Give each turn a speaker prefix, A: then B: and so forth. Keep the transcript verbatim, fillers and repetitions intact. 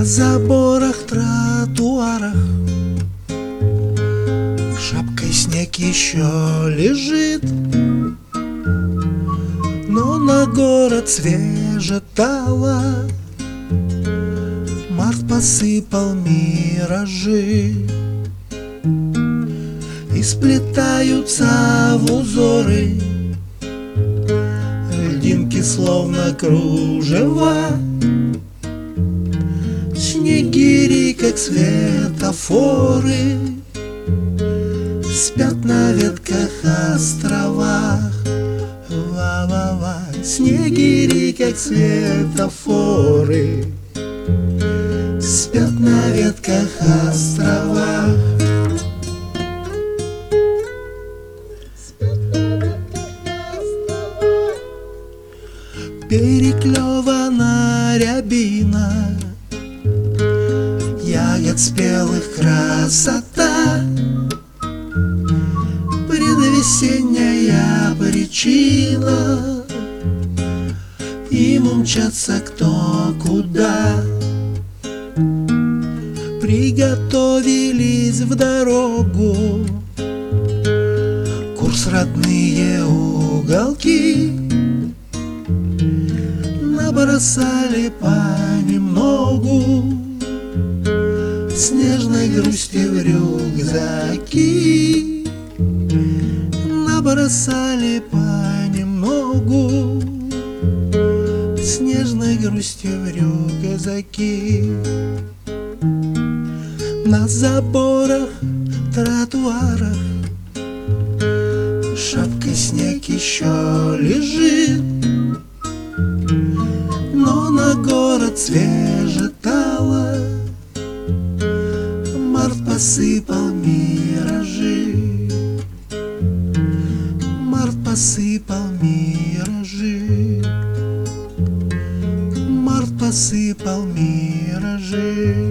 A: На заборах, тротуарах шапкой снег еще лежит, но на город свеже тало. Март посыпал миражи, и сплетаются в узоры льдинки, словно кружева. Снегири, как светофоры, спят на ветках островах. Ва-ва-ва. Снегири, как светофоры, спят на ветках островах. Переклевана рябина, ягод спелых красота, предвесенняя причина, им умчаться кто куда. Приготовились в дорогу, курс родные уголки, набросали понемногу снежной грусти в рюкзаки. Набросали понемногу снежной грусти в рюкзаки. На заборах, тротуарах шапкой снег еще лежит, но на город свеже тало. Март посыпал миражи, март посыпал миражи, март посыпал миражи.